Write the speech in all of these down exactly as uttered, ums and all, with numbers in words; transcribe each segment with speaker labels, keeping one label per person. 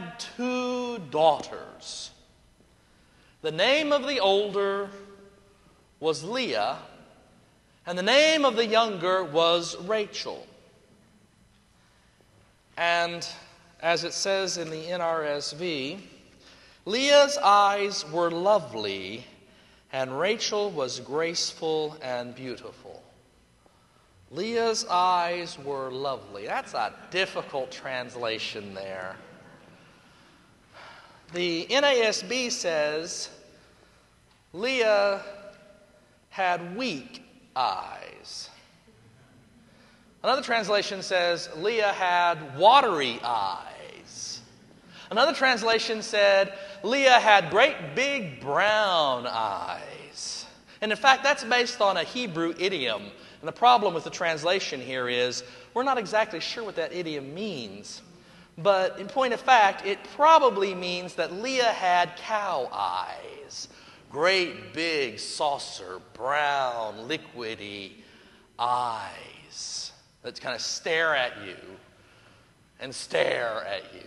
Speaker 1: had two daughters. The name of the older was Leah, and the name of the younger was Rachel. And as it says in the N R S V, Leah's eyes were lovely, and Rachel was graceful and beautiful. Leah's eyes were lovely. That's a difficult translation there. The N A S B says Leah had weak eyes. Another translation says Leah had watery eyes. Another translation said Leah had great big brown eyes. And in fact, that's based on a Hebrew idiom. And the problem with the translation here is we're not exactly sure what that idiom means. But in point of fact, it probably means that Leah had cow eyes. Great big saucer, brown, liquidy eyes that kind of stare at you and stare at you.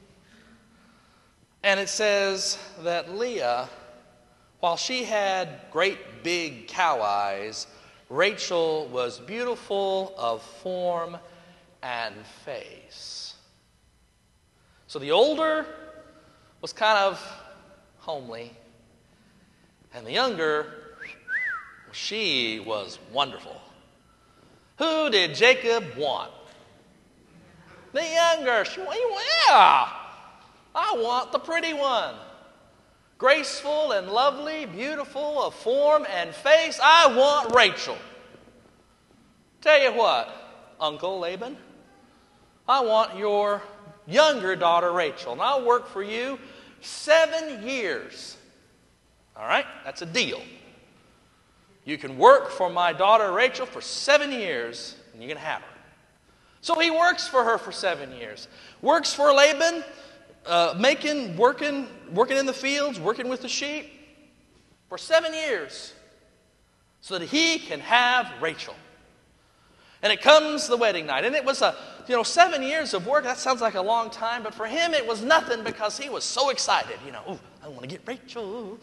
Speaker 1: And it says that Leah, while she had great big cow eyes, Rachel was beautiful of form and face. So the older was kind of homely, and the younger, she was wonderful. Who did Jacob want? The younger. She, yeah, I want the pretty one. Graceful and lovely, beautiful of form and face. I want Rachel. Tell you what, Uncle Laban, I want your younger daughter Rachel, and I'll work for you seven years. All right? That's a deal. You can work for my daughter Rachel for seven years, and you can have her. So he works for her for seven years. Works for Laban, uh, making, working, working in the fields, working with the sheep for seven years so that he can have Rachel. And it comes the wedding night. And it was a, you know, seven years of work. That sounds like a long time. But for him, it was nothing because he was so excited. You know, oh, I want to get Rachel.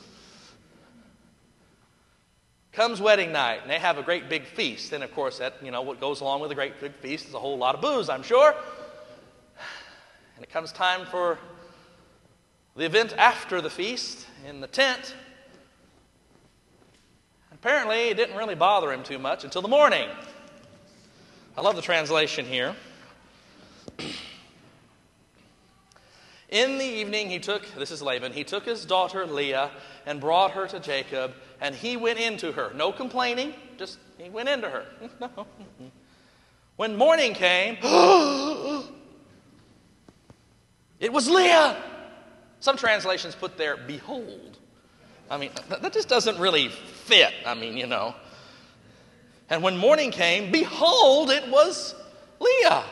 Speaker 1: Comes wedding night, and they have a great big feast. And, of course, that, you know, what goes along with a great big feast is a whole lot of booze, I'm sure. And it comes time for the event after the feast in the tent. Apparently, it didn't really bother him too much until the morning. I love the translation here. In the evening, he took, this is Laban, he took his daughter Leah and brought her to Jacob, and he went into her. No complaining, just he went into her. No. When morning came, it was Leah. Some translations put there, behold. I mean, that just doesn't really fit. I mean, you know. And when morning came, behold, it was Leah.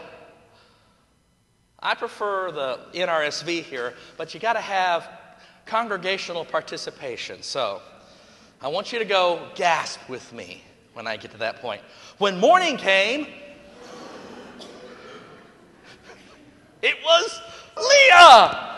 Speaker 1: I prefer the N R S V here, but you got to have congregational participation. So I want you to go gasp with me when I get to that point. When morning came, it was Leah.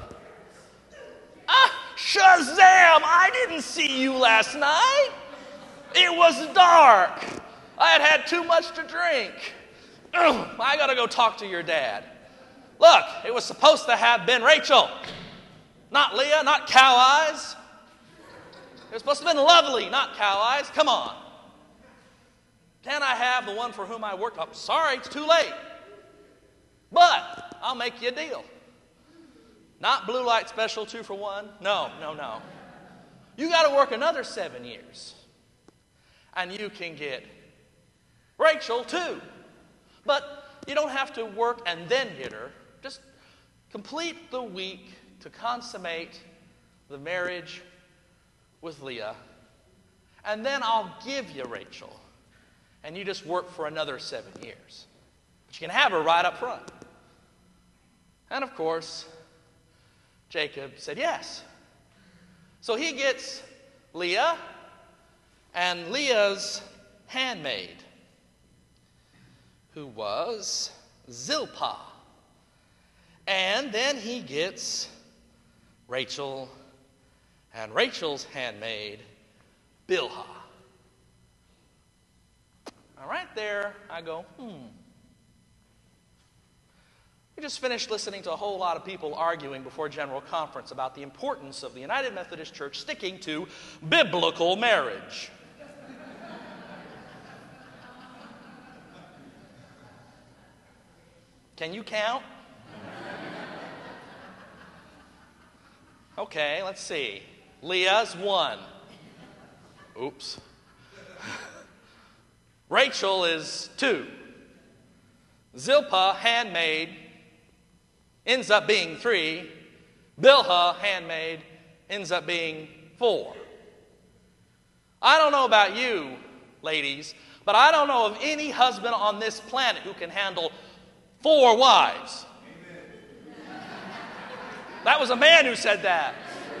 Speaker 1: Ah, Shazam! I didn't see you last night. It was dark. I had had too much to drink. Ugh, I got to go talk to your dad. Look, it was supposed to have been Rachel. Not Leah, not cow eyes. It was supposed to have been lovely, not cow eyes. Come on. Can I have the one for whom I worked? I'm sorry, it's too late. But I'll make you a deal. Not blue light special, two for one. No, no, no. You got to work another seven years. And you can get Rachel too. But you don't have to work and then get her. Just complete the week to consummate the marriage with Leah. And then I'll give you Rachel. And you just work for another seven years. But you can have her right up front. And of course, Jacob said yes. So he gets Leah and Leah's handmaid, who was Zilpah. And then he gets Rachel and Rachel's handmaid, Bilhah. Now, right there, I go, hmm. We just finished listening to a whole lot of people arguing before General Conference about the importance of the United Methodist Church sticking to biblical marriage. Can you count? Okay, let's see. Leah's one. Oops. Rachel is two. Zilpah, handmaid, ends up being three. Bilhah, handmaid, ends up being four. I don't know about you, ladies, but I don't know of any husband on this planet who can handle four wives. Amen. That was a man who said that.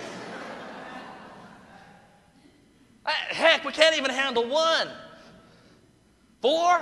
Speaker 1: Heck, we can't even handle one. Four?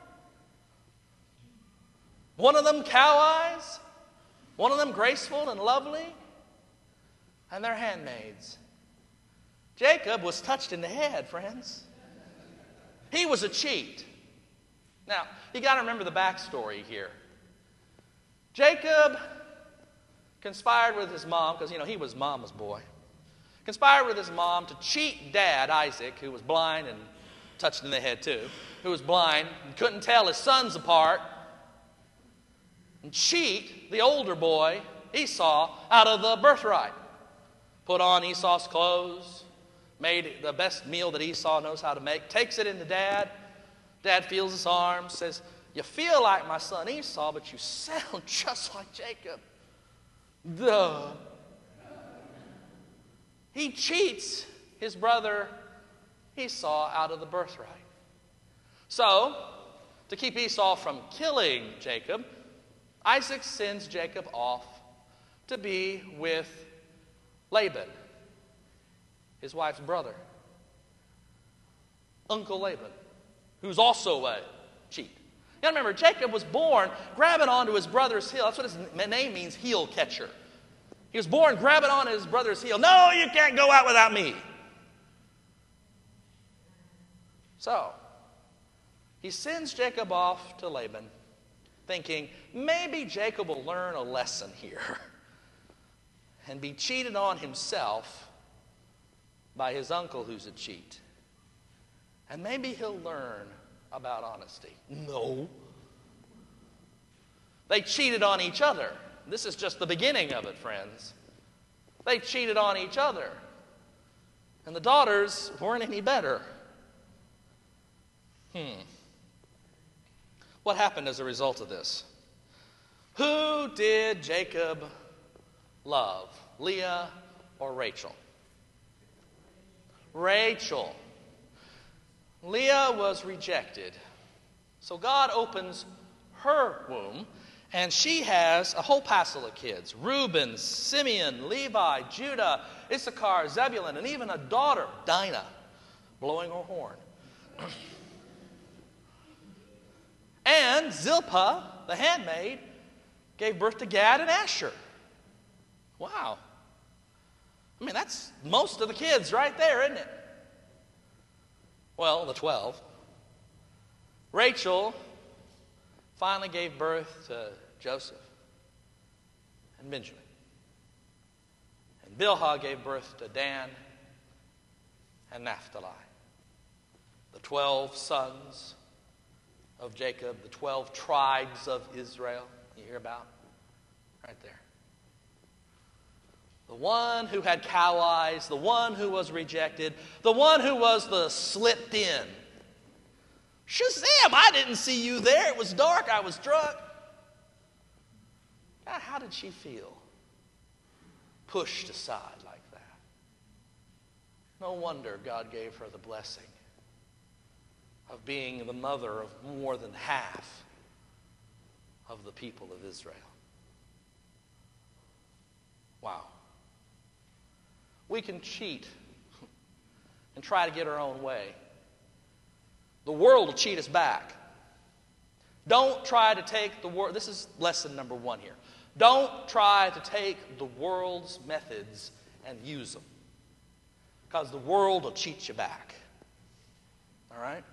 Speaker 1: One of them cow eyes, one of them graceful and lovely, and they're handmaids. Jacob was touched in the head, friends. He was a cheat. Now, you got to remember the backstory here. Jacob conspired with his mom, because, you know, he was mama's boy. Conspired with his mom to cheat dad, Isaac, who was blind and touched in the head too, who was blind and couldn't tell his sons apart, and cheat the older boy, Esau, out of the birthright. Put on Esau's clothes, made the best meal that Esau knows how to make, takes it into dad. Dad feels his arm, says, "You feel like my son Esau, but you sound just like Jacob." Duh. He cheats his brother Esau out of the birthright. So, to keep Esau from killing Jacob, Isaac sends Jacob off to be with Laban, his wife's brother, Uncle Laban, who's also a cheat. You gotta remember, Jacob was born grabbing onto his brother's heel. That's what his name means, heel catcher. He was born grabbing onto his brother's heel. "No, you can't go out without me." So, he sends Jacob off to Laban, thinking maybe Jacob will learn a lesson here and be cheated on himself by his uncle who's a cheat. And maybe he'll learn about honesty. No. They cheated on each other. This is just the beginning of it, friends. They cheated on each other. And the daughters weren't any better. Hmm. What happened as a result of this? Who did Jacob love? Leah or Rachel? Rachel. Leah was rejected. So God opens her womb, and she has a whole passel of kids. Reuben, Simeon, Levi, Judah, Issachar, Zebulun, and even a daughter, Dinah, blowing her horn. And Zilpah, the handmaid, gave birth to Gad and Asher. Wow. I mean, that's most of the kids right there, isn't it? Well, the twelve. Rachel finally gave birth to Joseph and Benjamin. And Bilhah gave birth to Dan and Naphtali. The twelve sons of Jacob, the twelve tribes of Israel, you hear about? Right there. The one who had cow eyes, the one who was rejected, the one who was the slipped in. Shazam, I didn't see you there. It was dark. I was drunk. God, how did she feel? Pushed aside like that. No wonder God gave her the blessing of being the mother of more than half of the people of Israel. Wow. We can cheat and try to get our own way. The world will cheat us back. Don't try to take the world. This is lesson number one here. Don't try to take the world's methods and use them, because the world will cheat you back. All right?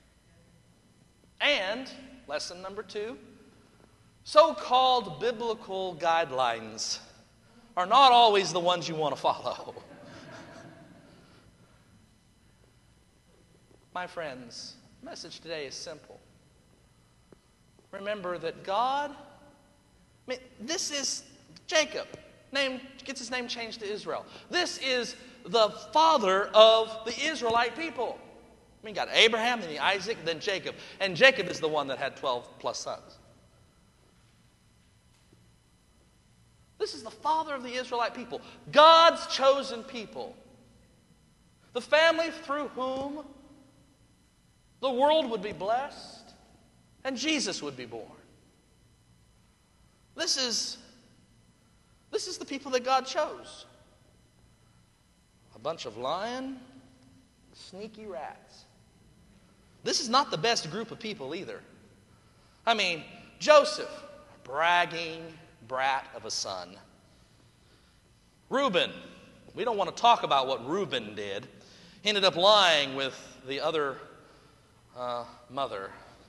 Speaker 1: And, lesson number two, so-called biblical guidelines are not always the ones you want to follow. My friends, the message today is simple. Remember that God, I mean, this is Jacob, name, gets his name changed to Israel. This is the father of the Israelite people. I mean, you got Abraham, then Isaac, then Jacob. And Jacob is the one that had twelve plus sons. This is the father of the Israelite people, God's chosen people. The family through whom the world would be blessed and Jesus would be born. This is, this is the people that God chose. A bunch of lying, sneaky rats. This is not the best group of people either. I mean, Joseph, bragging brat of a son. Reuben, we don't want to talk about what Reuben did. He ended up lying with the other uh, mother.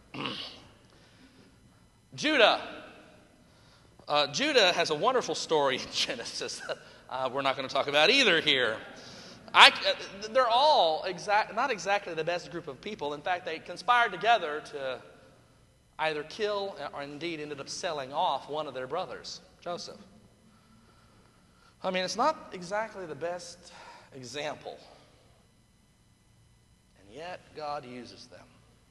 Speaker 1: Judah. Uh, Judah has a wonderful story in Genesis that uh, we're not going to talk about either here. I, uh, they're all exact, not exactly the best group of people. In fact, they conspired together to either kill or indeed ended up selling off one of their brothers, Joseph. I mean, it's not exactly the best example. And yet, God uses them.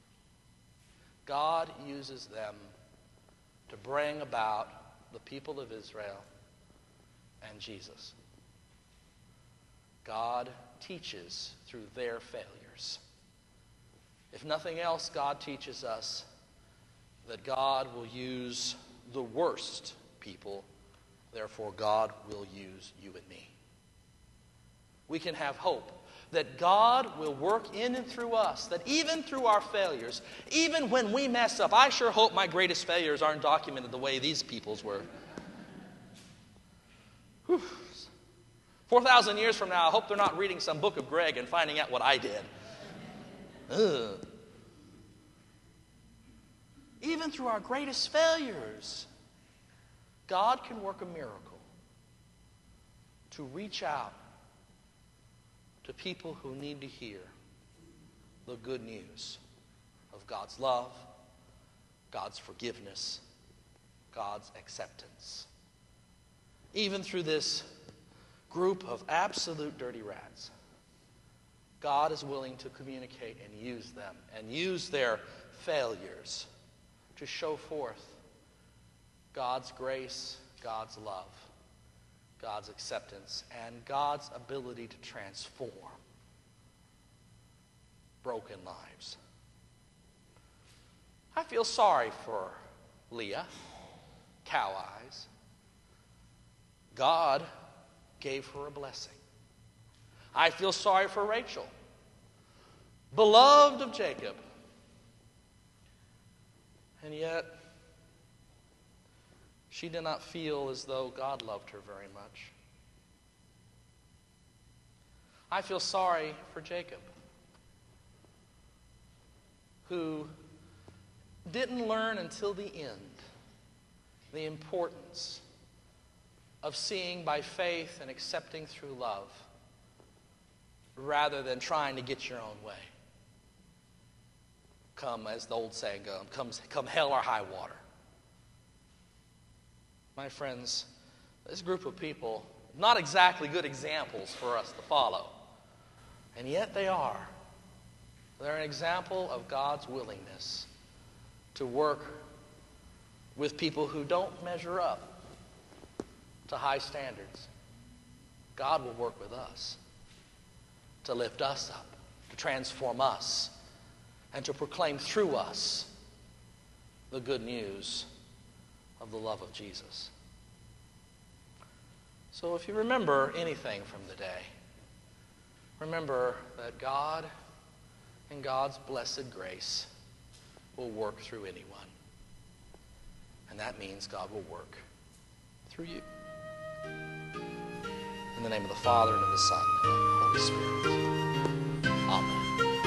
Speaker 1: God uses them to bring about the people of Israel and Jesus. God teaches through their failures. If nothing else, God teaches us that God will use the worst people, therefore God will use you and me. We can have hope that God will work in and through us, that even through our failures, even when we mess up, I sure hope my greatest failures aren't documented the way these people's were. Whew. four thousand years from now, I hope they're not reading some book of Greg and finding out what I did. Ugh. Even through our greatest failures, God can work a miracle to reach out to people who need to hear the good news of God's love, God's forgiveness, God's acceptance. Even through this group of absolute dirty rats, God is willing to communicate and use them and use their failures to show forth God's grace, God's love, God's acceptance, and God's ability to transform broken lives. I feel sorry for Leah, Cow Eyes. God gave her a blessing. I feel sorry for Rachel, beloved of Jacob. And yet, she did not feel as though God loved her very much. I feel sorry for Jacob, who didn't learn until the end the importance of seeing by faith and accepting through love rather than trying to get your own way. Come, as the old saying goes, come, come hell or high water. My friends, this group of people, not exactly good examples for us to follow. And yet they are. They're an example of God's willingness to work with people who don't measure up to high standards. God will work with us to lift us up, to transform us, and to proclaim through us the good news of the love of Jesus. So if you remember anything from the day, remember that God and God's blessed grace will work through anyone. And that means God will work through you. In the name of the Father, and of the Son, and of the Holy Spirit. Amen.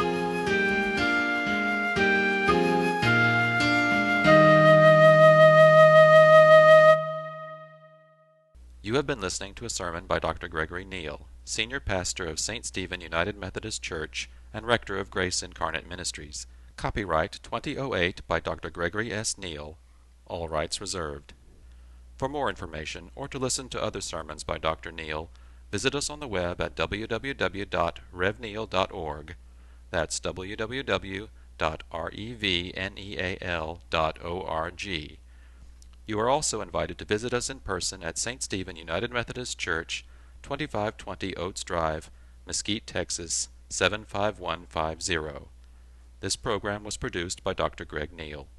Speaker 2: You have been listening to a sermon by Doctor Gregory Neal, Senior Pastor of Saint Stephen United Methodist Church and Rector of Grace Incarnate Ministries. Copyright twenty oh eight by Doctor Gregory S. Neal. All rights reserved. For more information, or to listen to other sermons by Doctor Neal, visit us on the web at w w w dot rev neal dot org. That's w w w dot rev neal dot org. You are also invited to visit us in person at Saint Stephen United Methodist Church, twenty-five twenty Oates Drive, Mesquite, Texas, seven five one five zero. This program was produced by Doctor Greg Neal.